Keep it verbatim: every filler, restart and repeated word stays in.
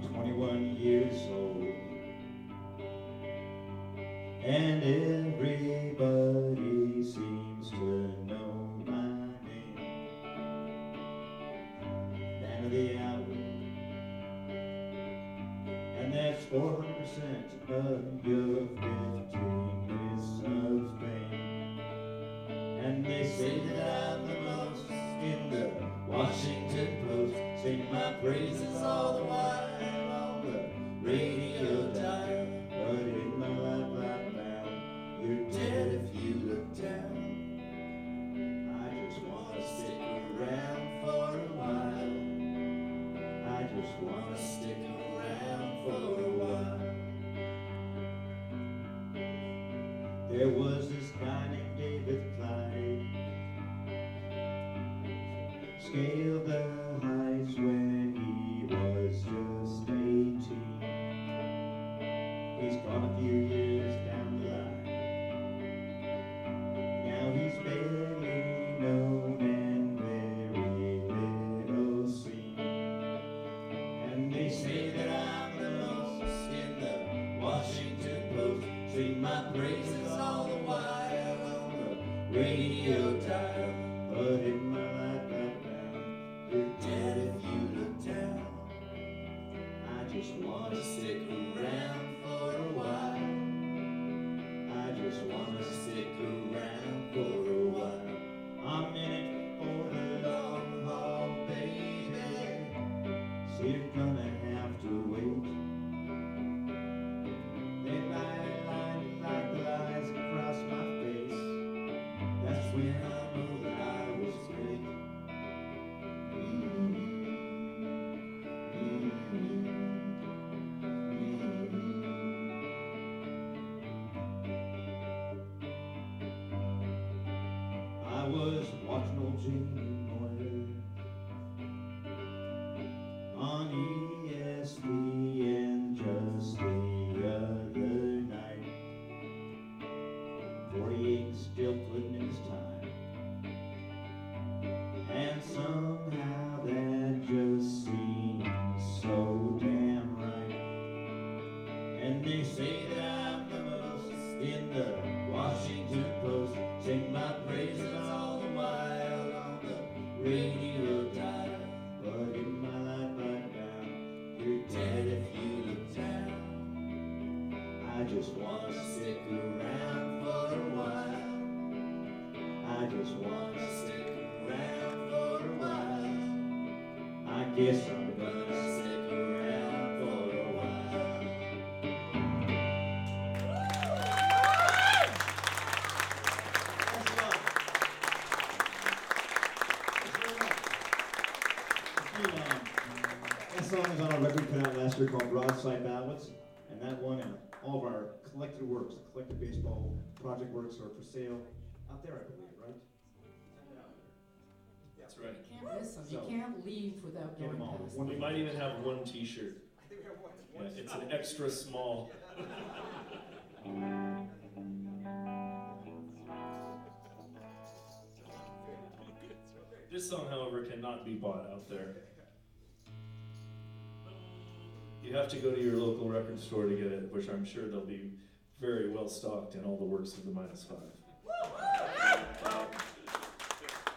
twenty-one years old, and everybody seems to know my name. Man of the hour, and that's four hundred percent of your fifteen minutes of fame. And they say that I'm the most in the Washington Post, singing my praises all the while on the radio dial. But in my life right now, you're dead if you look down. I just wanna stick around for a while. I just wanna stick around for a while. There was this guy named David Clyde, scaled the heights when he was just eighteen. He's gone a few years down the line. Now he's barely known and very little seen. And they say that I'm the most in the Washington Post, sing my praises all the while on the radio dial. But in my life right now, you're dead if you look down. I just wanna stick around for a while. I just wanna stick around for a while. I'm in it for the long haul, baby, so you're gonna have to wait. They lie, lie, like lies across my face. That's when I know that I was great. Mm-hmm. Mm-hmm. I was watching old Jamie Moyer on E S P N just the other night. forty-eight still putting in his time, and somehow that just seems so damn right. And they say that I'm the most in the Washington Post, sing my praises all the while on the radio dial. But in my life right now, you're dead if you look down. I just wanna stick around for a while. I just wanna stick around for a while. I guess I'm gonna stick around for a while. Thanks a lot. Thanks very much. That song is on a record put out last year called Broadside Ballads, and that one and all of our collected works, collected baseball project works are for sale out there, I believe, right? That's right. You can't miss them. You So- can't leave without Get going them all. past We them. might even have one T-shirt. Yeah, it's an extra small. This song, however, cannot be bought out there. You have to go to your local record store to get it, which I'm sure they'll be very well stocked in all the works of the Minus Five.